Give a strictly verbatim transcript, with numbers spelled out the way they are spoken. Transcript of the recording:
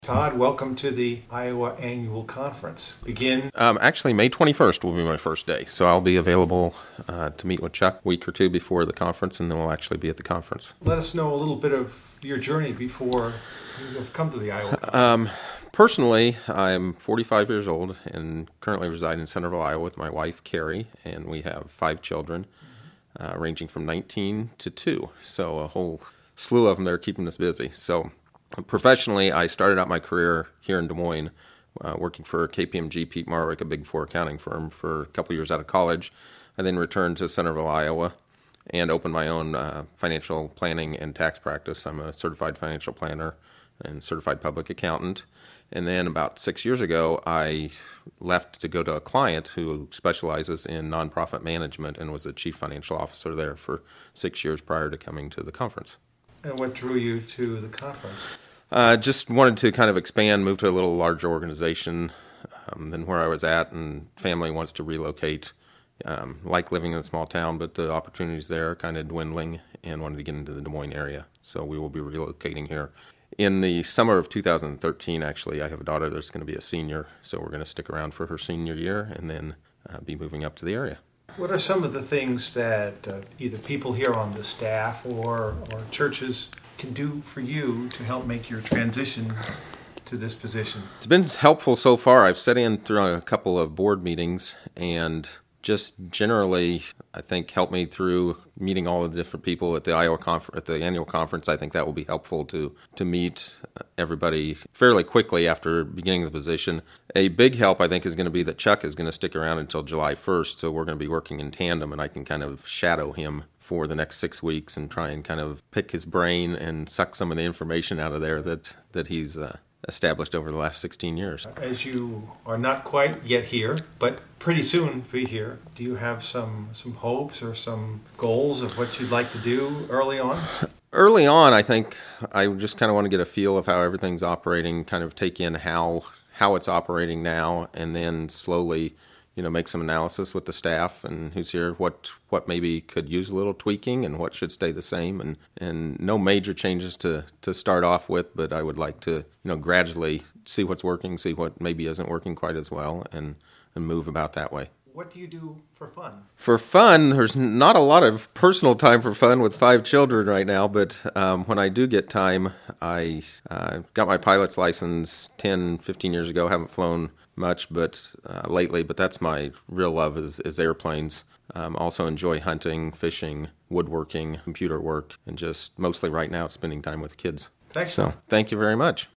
Todd, welcome to the Iowa Annual Conference. Begin. Um, actually, May twenty-first will be my first day, so I'll be available uh, to meet with Chuck a week or two before the conference, and then we'll actually be at the conference. Let us know a little bit of your journey before you have come to the Iowa Conference. Um, personally, I'm forty-five years old and currently reside in Centerville, Iowa with my wife, Carrie, and we have five children, uh, ranging from nineteen to two, so a whole slew of them that are keeping us busy. So. Professionally, I started out my career here in Des Moines, uh, working for K P M G Peat Marwick, a Big Four accounting firm, for a couple years out of college. I then returned to Centerville, Iowa, and opened my own uh, financial planning and tax practice. I'm a certified financial planner and certified public accountant. And then about six years ago, I left to go to a client who specializes in nonprofit management and was a chief financial officer there for six years prior to coming to the conference. And what drew you to the conference? Uh, just wanted to kind of expand, move to a little larger organization um, than where I was at, and family wants to relocate. Um, like living in a small town, but the opportunities there are kind of dwindling, and wanted to get into the Des Moines area. So we will be relocating here. In the summer of two thousand thirteen, actually, I have a daughter that's going to be a senior, so we're going to stick around for her senior year and then uh, be moving up to the area. What are some of the things that uh, either people here on the staff or, or churches can do for you to help make your transition to this position? It's been helpful so far. I've sat in through a couple of board meetings and just generally, I think, helped me through meeting all of the different people at the Iowa confer- at the annual conference. I think that will be helpful to to meet everybody fairly quickly after beginning the position. A big help, I think, is going to be that Chuck is going to stick around until July first, so we're going to be working in tandem, and I can kind of shadow him for the next six weeks and try and kind of pick his brain and suck some of the information out of there that, that he's uh, established over the last sixteen years. As you are not quite yet here, but pretty soon be here, do you have some some hopes or some goals of what you'd like to do early on? Early on, I think I just kind of want to get a feel of how everything's operating, kind of take in how how it's operating now, and then slowly, you know, make some analysis with the staff and who's here, what what maybe could use a little tweaking and what should stay the same, and, and no major changes to, to start off with, but I would like to, you know, gradually see what's working, see what maybe isn't working quite as well, and, and move about that way. What do you do for fun? For fun, there's not a lot of personal time for fun with five children right now, but um, when I do get time, I uh, got my pilot's license ten, fifteen years ago. Haven't flown much but uh, lately, but that's my real love is, is airplanes. Um, also enjoy hunting, fishing, woodworking, computer work, and just mostly right now spending time with kids. Thanks. So thank you very much.